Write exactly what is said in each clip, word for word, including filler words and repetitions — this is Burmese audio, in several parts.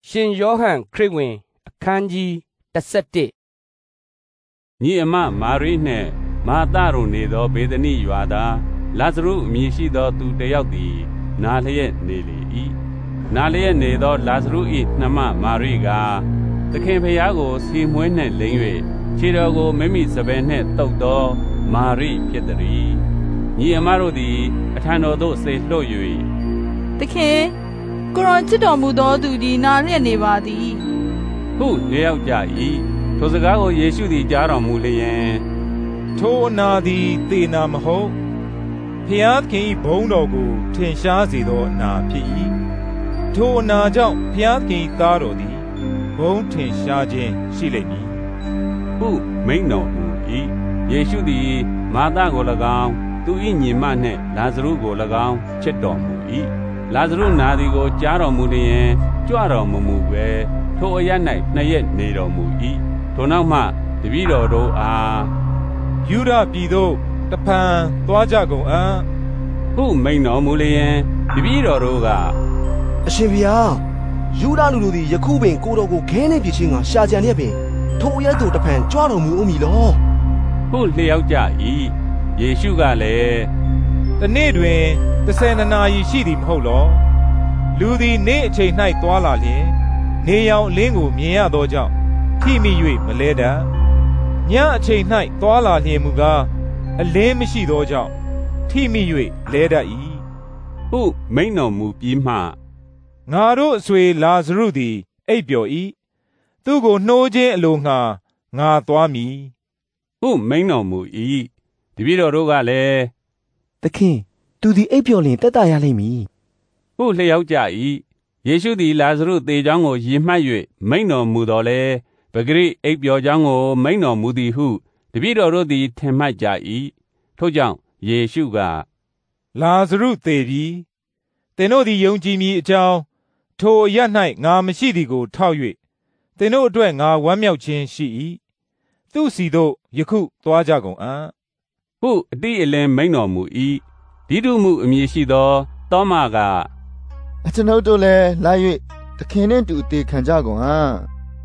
ရှင်ယောဟန်ခရစ်ဝင်အခန်းကြီးတစ်ဆယ့်တစ်ညီအမမာရိနှင့်မာသတို့နေသောဘေသနိရွာသားလာဇရုအမည်ရှိသောသူတစ်ယောက်သည်နာလျက်နေလေ၏နာလျက်နေသောလာဇရု၏နှမမာရိကသခင်ဖျားကိုစီမွေးနှင့်လိမ့်၍ခြေတော်ကိုမိမိစပယ်နှင့်တုပ်သောမာရိဖြစ်သည်ညီအမတို့သည်အထံတော်သို့ဆေလွှတ်၍သခင်ကိုရောချစ်တော်မူသောသူသည်နာလျက်နေပါသည်ဟုလျှောက်ကြ၏ထိုစကားကိုယေရှုသည်ကြားတော်မူလျင်ထိုအနာသည်သေနာမဟုတ်ဖျားသခင်၏ဘုန်းတော်ကိုထင်ရှားစေသောအနာဖြစ်၏ထိုအနာကြောင့်ဖျားသခင်၏သားတော်သည်ဘုန်းထင်ရှားခြင်းရှိလိမ့်မည်ဟုမိန့်တော်မူ၏ယေရှုသည်မာသကို၎င်းသူ၏ညီမနှင့်လာဇရုကို၎င်းချစ်တော်မူ၏လာဇရုနာသည်ကိုကြားတော်မူလျင်ကြွတော်မမူပဲထိုအရ၌နှစ်ရက်နေတော်မူ၏ထိုနောက်မှတပည့်တော်တို့အားယူဒပြည်သို့တဖန်သွားကြကုန်အံ့ဟုမိန့်တော်မူလျင်တပည့်တော်တို့ကအရှင်ဘုရားယူဒလူတို့သည်ယခုပင်ကိုတော်ကိုခဲနှင့်ပြချင်းကရှာကြံလျက်ပင်ထိုအရက်သို့တဖန်ကြွတော်မူဦးမည်လောဟုလျှောက်ကြ၏ယေရှုကလည်းတနေ့တွင်တစ်ဆယ်နှစ်နာရီရှိသည်မဟုတ်လောလူသည်နေ့အချိန်၌သွားလာလျင်နေရောင်အလင်းကိုမြင်ရသောကြောင့်ထိမိ၍မလဲတတ်ညအချိန်၌သွားလာလျင်မူကားအလင်းမရှိသောကြောင့်ထိမိ၍လဲတတ်၏ဟုမိန့်တော်မူပြီးမှငါတို့အဆွေလာဇရုသည်အိပ်ပျော်၏သူကိုနှိုးခြင်းအလိုငှာငါသွားမည်ဟုမိန့်တော်မူ၏တပည့်တော်တို့ကလည်းသခင်သူသည်အိပ်ပျော်လျင်သက်သာရလိမ့်မည်ဟုလျှောက်ကြ၏ယေရှုသည်လာဇရုသေကြောင်းကိုရည်မှတ်၍မိန့်တော်မူတော်လဲပဂရိအိပ်ပျော်ကြောင်းကိုမိန့်တော်မူသည်ဟုတပည့်တော်တို့သည်ထင်မှတ်ကြ၏ထို့ကြောင့်ယေရှုကလာဇရုသေပြီသင်တို့သည်ယုံကြည်မည်အကြောင်းထိုအရ၌ငါမရှိသည်ကိုထောက်၍သင်တို့အတွက်ငါဝမ်းမြောက်ခြင်းရှိ၏သူစီသို့ယခုသွားကြကုန်အံ့ဟုအတိအလင်းမိန့်တော်မူ၏ဒိဒုမှုအမည်ရှိသောသောမကအကျွန်ုပ်တို့လည်းလာ၍သခင်နှင့်တူအသေးခံကြကုန်အံ့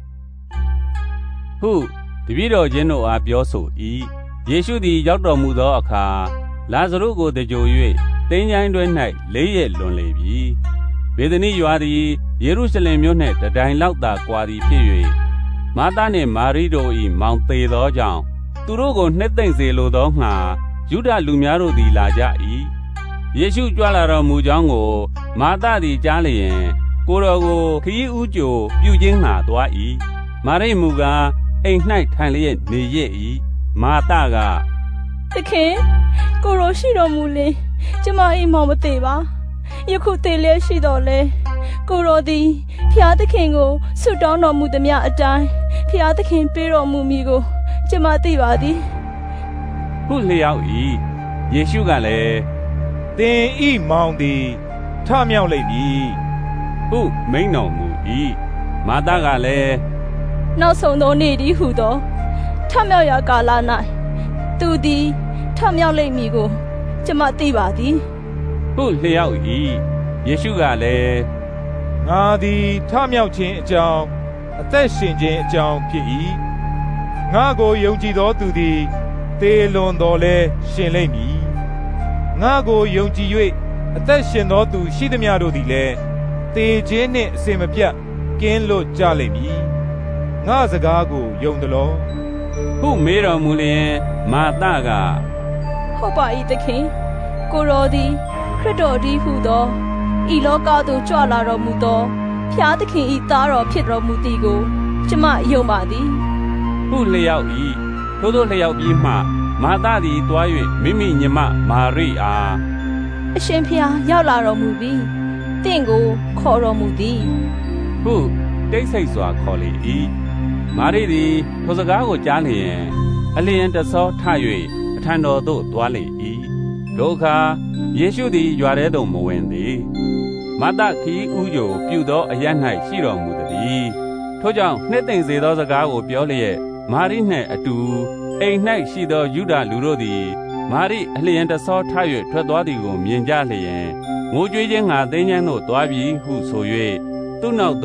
ဟုတပည့်တော်ချင်းတို့အားပြောဆို၏ယေရှုသည်ရောက်တော်မူသောအခါလာဇရုကိုတကြို၍တင်းချိုင်းတွင်၌လေးရက်လွန်လေပြီဘေသနိရွာသည်ယေရုရှလင်မြို့နှင့်တတိုင်လောက်သာကွာသည်ဖြစ်၍မာသနှင့်မာရိတို့၏မောင်သေသောကြောင့်သူတို့ကိုနှစ်သိမ့်စေလိုသောငှာယုဒလူများတို့သည်လာကြ၏ယေရှုကြွလာတော်မူကြောင်းကိုမာသသည်ကြားလျင်ကိုတော်ကိုခရီးဥကြိုပြုခြင်းငှာသွား၏မာရိမူကားအိမ်၌ထိုင်လျက်နေရ၏မာသကသခင်ကိုရောရှိတော်မူလင်ကျမအိမ်မောင်မသေးပါယခုသေးလျက်ရှိတော်လဲကိုရောသည်ဖျားသခင်ကိုဆုတောင်းတော်မူသည်များအတိုင်းဖျားသခင်ပေးတော်မူမည်ကိုကျမသိပါသည်ဟုလျှောက်၏ယေရှုကလည်းသင်ဤမောင်သည်ထမြောက်လိမ့်မည်ဟုမိန့်တော်မူ၏မာသကလည်းနောက်ဆုံးသောနေ့တည်းဟုသောထမြောက်ရာကာလ၌သူသည်ထမြောက်လိမ့်မည်ကိုကျမသိပါသည်ဟုလျှောက်၏ယေရှုကလည်းငါသည်ထမြောက်ခြင်းအကြောင်းအသက်ရှင်ခြင်းအကြောင်းဖြစ်၏ငါကိုယုံကြည်သောသူသည်သေလွန်တော်လဲရှင်လိမ့်မည်ငါကိုယုံကြည်၍အသက်ရှင်သောသူရှိသမျှတို့သည်လည်းသေခြင်းနှင့်အစဉ်မပြတ်ကင်းလွတ်ကြလိမ့်မည်ငါစကားကိုယုံသလောဟုမေးတော်မူလျင်မာသကဟုတ်ပါ၏သခင်ကိုရောသည်ခရစ်တော်တည်းဟုသောဤလောကသို့ကြွလာတော်မူသောဖျားသခင်၏သားတော်ဖြစ်တော်မူသည်ကိုကျမယုံပါသည်ဟုလျှောက်၏ထို့သောလျှောက်ပြီးမှမာသသည်တွား၍မိမိညီမမာရိအားအရှင်ဖျားရောက်လာတော်မူပြီတင့်ကိုခေါ်တော်မူသည်ဟုတိတ်ဆိတ်စွာခေါ်လေ၏မာရိသည်ထိုစကားကိုကြားလျင်အလျင်တဆောထ၍အထံတော်သို့သွားလေ၏ဒုက္ခယေရှုသည်ရွာထဲသို့မဝင်သည်မာသခီးဥကြိုပြုသောအရ၌ရှိတော်မူသည်ထို့ကြောင့်နှစ်သိမ့်စေသောစကားကိုပြောလျက်မာရိနှင့်အတူအိမ်၌ရှိသောယုဒလူတို့သည်မာရိအလျင်တဆောထ၍ထွက်သွားသည်ကိုမြင်ကြလျင်ငိုကြွေးခြင်းငှာသင်္ချမ်းသို့သွားပြီဟုဆို၍သူ့နောက်သို့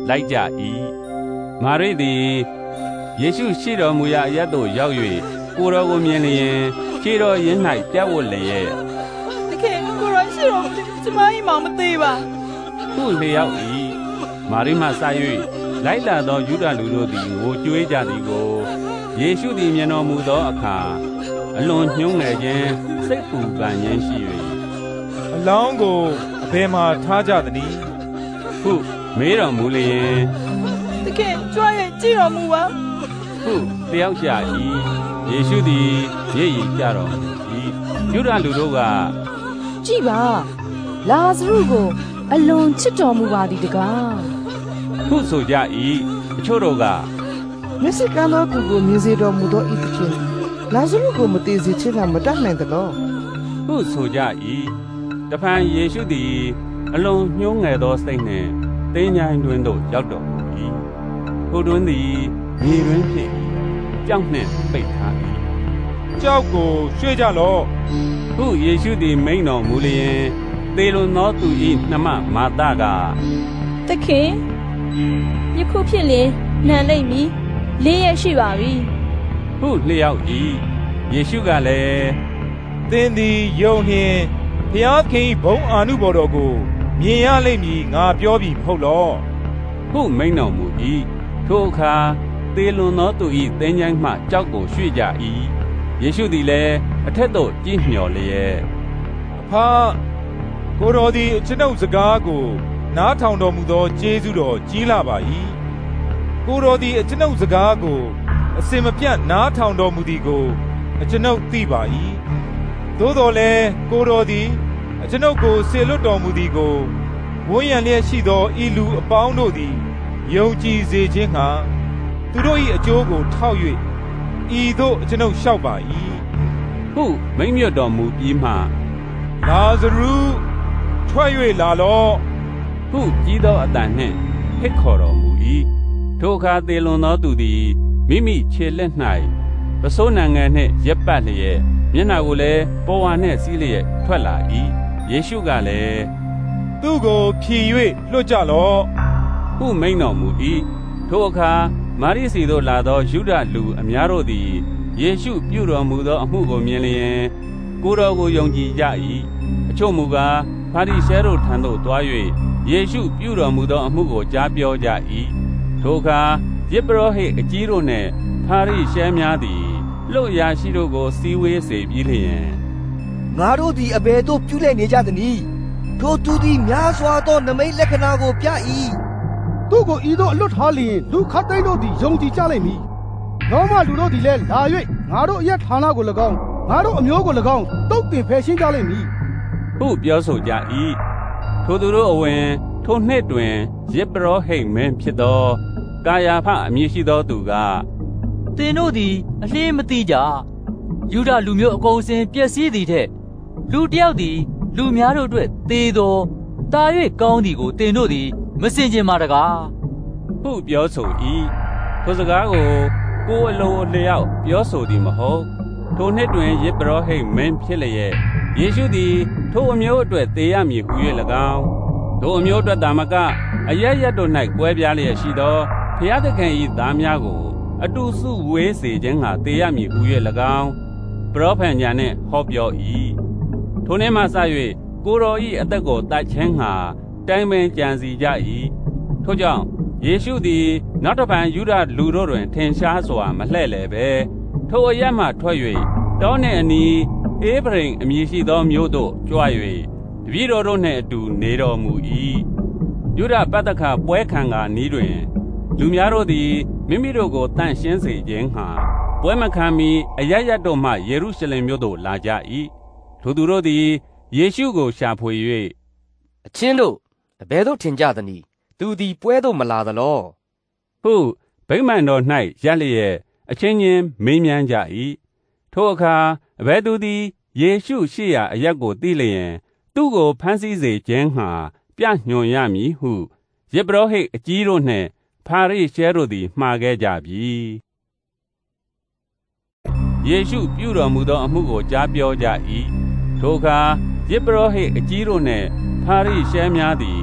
လိုက်ကြ၏မာရိသည်ယေရှုရှိတော်မူရာအရပ်သို့ရောက်၍ကိုယ်တော်ကိုမြင်လျင်ခြေတော်ရင်း၌ပြတ်ဝတ်လျက်သခင်ကိုရောရှိတော်ကျမ၏မောင်မသေးပါဟုလျောက်၏မာရိမှစ၍လိုက်လာသောယူဒလူတို့သည်ငိုကြွေးကြသည်ကိုယေရှုသည်မြင်တော်မူသောအခါအလွန်ညှိုးငယ်ခြင်းစိတ်ပူပန်ခြင်းရှိ၍အလောင်းကိုအဘယ်မှာထားကြသနည်းဟုမေးတော်မူလျင်သခင်ကြွရဲ့ကြည့်တော်မူပါဟုလျောက်ကြ၏ယေရှုသည်မျက်ရည်ကျတော်မူ၏ယူဒလူတို့ကကြည့်ပါလာဇရုကိုအလွန်ချစ်တော်မူပါသည်တကားဟုဆိုကြ၏အချို့တို့ကမျက်စိကန်းသောသူကိုမြင်စေတော်မူသောဤသခင်လာဇရုကိုမတည်စေခြင်းကမတတ်နိုင်သလောဟုဆိုကြ၏တဖန်ယေရှုသည်အလွန်ညှိုးငယ်သောစိတ်နှင့်တင်းញိုင်းတွင်သို့ရောက်တော်မူ၏ထိုတွင်သည်မြေတွင်ဖြစ်၏ကြောက်နှင့်ပိတ်ထား၏ကြောက်ကိုရွှေ့ကြလော့ဟုယေရှုသည်မိန့်တော်မူလျင်သေလွန်သောသူ၏နှမမာသကသခင်ယခုဖြစ်လျင်နှံလိမ့်မည်လေးရက်ရှိပါပြီဟုလျှောက်၏ယေရှုကလည်းသင်သည်ယုံလျင်ဘုရားခင်ဘုန်းအာနုဘော်တော်ကိုမြင်ရလိမ့်မည်ငါပြောပြီမဟုတ်လောဟုမိန့်တော်မူ၏ထိုအခါသေလွန်သောသူ၏သင်္ချိုင်းမှကြောက်ကိုရွှေ့ကြ၏ယေရှုသည်လည်းအထက်သို့ကြည့်မျှော်လျက်အဖကိုတော်သည်ကျွန်ုပ်စကားကိုနားထောင်တော်မူသောကျေးဇူးတော်ကြီးလာပါ၏ကိုတော်သည်ကျွန်ုပ်စကားကိုအစင်မပြတ်နားထောင်တော်မူသည်ကိုကျွန်ုပ်သိပါ၏သို့တော်လည်းကိုတော်သည်ကျွန်ုပ်ကိုဆေလွတ်တော်မူသည်ကိုဝန်းရံလျက်ရှိသောဤလူအပေါင်းတို့သည်ယုံကြည်စေခြင်းဟာသူတို့၏အကျိုးကိုထောက်၍ဤသို့ကျွန်ုပ်လျှောက်ပါ၏ဟုမိန့်မြတ်တော်မူပြီးမှလာဇရုထွက်၍လာလော့ဟုကြီးသောအတန်နှင့်ဟစ်ခေါ်တော်မူ၏ထိုအခါသေလွန်သောသူသည်မိမိခြေလက်၌ပစိုးနံငယ်နှင့်ရက်ပတ်လျက်မျက်နှာကိုလည်းပေါ်ဝါနှင့်စီးလျက်ထွက်လာ၏ယေရှုကလည်းသူ့ကိုဖြီ၍လွှတ်ကြလော့ဟုမိန့်တော်မူ၏ထိုအခါမာရိစီသို့လာသောယုဒလူအများတို့သည်ယေရှုပြုတော်မူသောအမှုကိုမြင်လျင်ကိုယ်တော်ကိုယုံကြည်ကြ၏အချို့မူကားပါရိရှဲတို့ထံသို့သွား၍ယေရှုပြုတော်မူသောအမှုကိုကြားပြောကြ၏ထိုအခါယဇ်ပုရောဟိတ်အကြီးတို့နှင့်ပါရိရှဲများသည်လှုပ်ရာရှိတို့ကိုစီဝေးစေပြီးလျင်ငါတို့သည်အဘယ်သို့ပြုလဲနေကြသနည်းထိုသူသည်များစွာသောနမိတ်လက္ခဏာကိုပြ၏သူ့ကိုဤသို့အလွတ်ထားလျင်လူခတ်သိမ်းတို့သည်ယုံကြည်ကြလိမ့်မည်လောမလူတို့သည်လည်းလာ၍ငါတို့အရက်ဌာနကို၎င်းငါတို့အမျိုးကို၎င်းတုတ်တင်ဖယ်ရှင်းကြလိမ့်မည်ဟုပြောဆိုကြ၏ထိုသူတို့အဝင်ထိုနှစ်တွင်ယဇ်ပုရောဟိတ်မင်းဖြစ်သောကာယာဖအမည်ရှိသောသူကသင်တို့သည်အလင်းမသိကြယူဒလူမျိုးအကုန်စင်ပျက်စီးသည်ထက်လူတစ်ယောက်သည်လူများတို့အတွက်သေသောတာ၍ကောင်းသည်ကိုသင်တို့သည်မစင်ကြင်ပါတကားဟုပြောဆို၏ထိုစကားကိုကိုယ်အလိုအလျောက်ပြောဆိုသည်မဟုတ်ထိုနှစ်တွင်ယဇ်ပုရောဟိတ်မင်းဖြစ်လျက်ယေရှုသည်ထိုအမျိုးအတွက်သေရမည်ဟု၍၎င်းထိုအမျိုးအတွက်သာမကအရရတို့၌ကွဲပြားလျက်ရှိသောဘုရားသခင်၏သားများကိုအတူစုဝေးစေခြင်းဟာသေရမည်ဟု၍၎င်းပရောဖက်ညာနှင့်ဟောပြော၏ထိုနေ့မှစ၍ကိုယ်တော်၏အသက်ကိုတတ်ခြင်းဟာတိုင်ပင်ကြံစီကြ၏ထို့ကြောင့်ယေရှုသည်နောက်တစ်ဖန်ယူဒလူတို့တွင်ထင်ရှားစွာမလှဲ့လေပဲထိုအရက်မှထွက်၍တောနှင့်အနီးဧဖရိမ်အမည်ရှိသောမြို့သို့ကြွ၍တပည့်တော်တို့နှင့်အတူနေတော်မူ၏ယူဒပတ္တခပွဲခံကာနီးတွင်လူများတို့သည်မိမိတို့ကိုတန့်ရှင်းစေခြင်းဟာပွဲမခံမီအရရတို့မှယေရုရှလင်မြို့သို့လာကြ၏ထိုသူတို့သည်ယေရှုကိုရှာဖွေ၍အချင်းတို့အဘယ်သို့ထင်ကြသနည်းသူသည်ပွဲသို့မလာသလောဟုဗိမာန်တော်၌ရပ်လျက်အချင်းချင်းမေးမြန်းကြ၏ထိုအခါအဘယ်သူသည်ယေရှုရှိရာအရပ်ကိုသိလျင်သူ့ကိုဖမ်းဆီးစေခြင်းဟာပြညွှန်ရမည်ဟုယဇ်ပုရောဟိတ်အကြီးတို့နှင့်ပါရိရှဲတို့သည်မှားခဲ့ကြပြီယေရှုပြုတော်မူသောအမှုကိုကြားပြောကြ၏ထိုအခါယဇ်ပုရောဟိတ်အကြီးတို့နှင့်ပါရိရှဲများသည်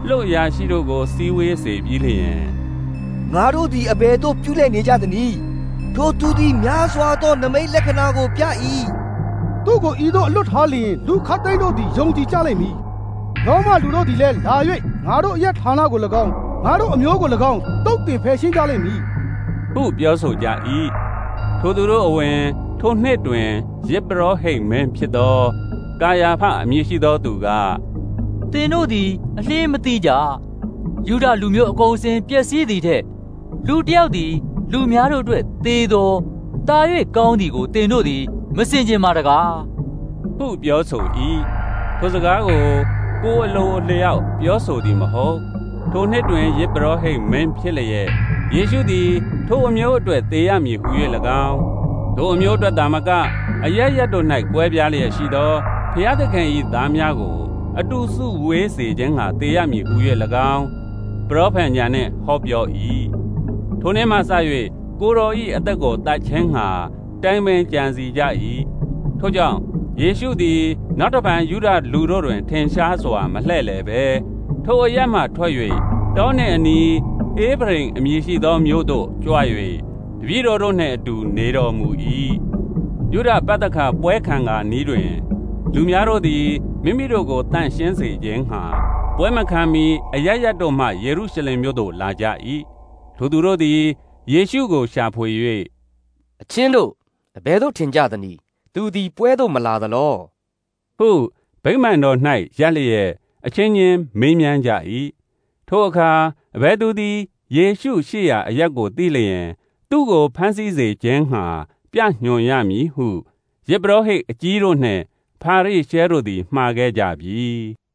လွတ်ရာရှိတို့ကိုစီဝေးစေပြီးလျင်ငါတို့သည်အဘယ်သို့ပြုလဲနေကြသနည်းထိုသူသည်များစွာသောနမိတ်လက္ခဏာကိုပြ၏သူ့ကိုဤသို့အလွတ်ထားလျင်လူခတ်သိမ်းတို့သည်ယုံကြည်ကြလိမ့်မည်ရောမလူတို့သည်လည်းလာ၍ငါတို့အရက်ဌာနကို၎င်းငါတို့အမျိုးကို၎င်းတုတ်တင်ဖယ်ရှင်းကြလိမ့်မည်ဟုပြောဆိုကြ၏ထိုသူတို့အဝင်ထိုနှစ်တွင်ယဇ်ပုရောဟိတ်မင်းဖြစ်သောကာယာဖအမည်ရှိသောသူကသင်တို့သည်အလင်းမသိကြယူဒလူမျိုးအကုန်အစင်ပျက်စီးသည်ထက်လူတစ်ယောက်သည်လူများတို့အတွက်သေသောတာ၍ကောင်းသည်ကိုသင်တို့သည်မစင်ကြင်ပါတကားဟုပြောဆို၏ထိုစကားကိုကိုယ်အလိုအလျောက်ပြောဆိုသည်မဟုတ်ထိုနှစ်တွင်ယဇ်ပုရောဟိတ်မင်းဖြစ်လျက်ယေရှုသည်ထိုအမျိုးအတွက်သေရမည်ဟု၍၎င်းထိုအမျိုးအတွက်သာမကအရရတို့၌ကွဲပြားလျက်ရှိသောဘုရားသခင်၏သားများကိုအတူစုဝေးစေခြင်းငှာသေရမည်ဟု၍၎င်းပရောဖက်ညာနှင့်ဟောပြော၏ထိုနေ့မှစ၍ကိုတော်၏အသက်ကိုတတ်ခြင်းငှာတိုင်ပင်ကြံစီကြ၏ထို့ကြောင့်ယေရှုသည်နောက်တစ်ဖန်ယူဒလူတို့တွင်ထင်ရှားစွာမလှဲ့လေပဲထိုအရက်မှထွက်၍တောနှင့်အနီးအေဗရိမ်အမည်ရှိသောမြို့သို့ကြွ၍တပည့်တော်တို့နှင့်အတူနေတော်မူ၏ယူဒပတ္တခပွဲခံကာနီးတွင်လူများတို့သည်မိမိတို့ကိုတန့်ရှင်းစေခြင်းငှာပွဲမခံမီအရရတို့မှယေရုရှလင်မြို့သို့လာကြ၏ထိုသူတို့သည်ယေရှုကိုရှာဖွေ၍အချင်းတို့အဘယ်သို့ထင်ကြသနည်းသူသည်ပွဲသို့မလာသလောဟုဗိမာန်တော်၌ရပ်လျက်အချင်းချင်းမေးမြန်းကြ၏ထိုအခါအဘယ်သူသည်ယေရှုရှိရာအရက်ကိုသိလျင်သူ့ကိုဖမ်းဆီးစေခြင်းငှာပြညွှန်ရမည်ဟုယဇ်ပုရောဟိတ်အကြီးတို့နှင့်ဖာရိရှဲတို့သည်မှားခဲ့ကြပြီ